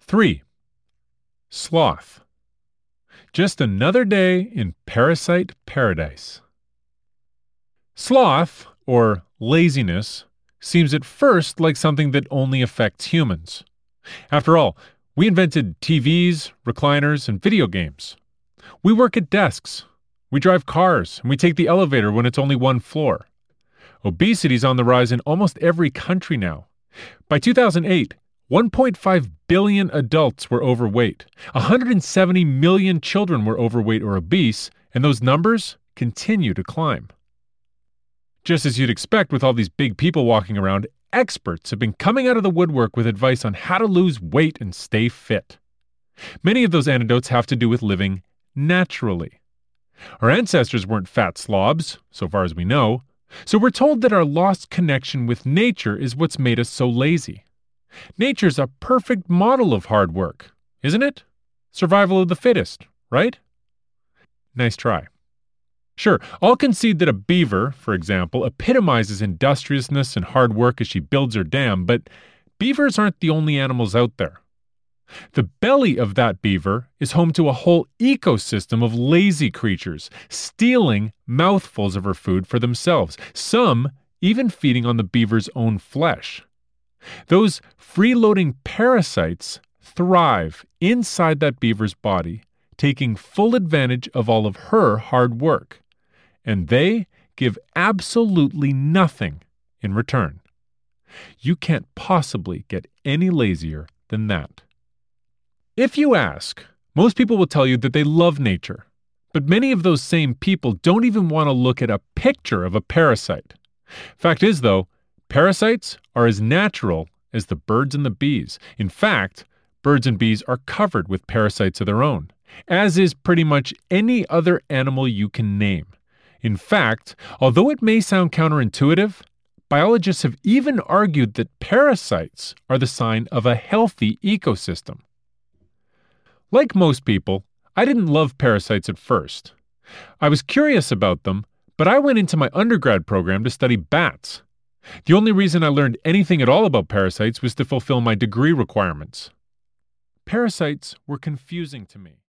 3. Sloth. Just another day in parasite paradise. Sloth, or laziness, seems at first like something that only affects humans. After all, we invented TVs, recliners, and video games. We work at desks. We drive cars, and we take the elevator when it's only one floor. Obesity is on the rise in almost every country now. By 2008, 1.5 billion adults were overweight. 170 million children were overweight or obese, and those numbers continue to climb. Just as you'd expect with all these big people walking around, experts have been coming out of the woodwork with advice on how to lose weight and stay fit. Many of those antidotes have to do with living naturally. Our ancestors weren't fat slobs, so far as we know, so we're told that our lost connection with nature is what's made us so lazy. Nature's a perfect model of hard work, isn't it? Survival of the fittest, right? Nice try. Sure, I'll concede that a beaver, for example, epitomizes industriousness and hard work as she builds her dam, but beavers aren't the only animals out there. The belly of that beaver is home to a whole ecosystem of lazy creatures, stealing mouthfuls of her food for themselves, some even feeding on the beaver's own flesh. Those freeloading parasites thrive inside that beaver's body, taking full advantage of all of her hard work. And they give absolutely nothing in return. You can't possibly get any lazier than that. If you ask, most people will tell you that they love nature, but many of those same people don't even want to look at a picture of a parasite. Fact is, though, parasites are as natural as the birds and the bees. In fact, birds and bees are covered with parasites of their own, as is pretty much any other animal you can name. In fact, although it may sound counterintuitive, biologists have even argued that parasites are the sign of a healthy ecosystem. Like most people, I didn't love parasites at first. I was curious about them, but I went into my undergrad program to study bats. The only reason I learned anything at all about parasites was to fulfill my degree requirements. Parasites were confusing to me.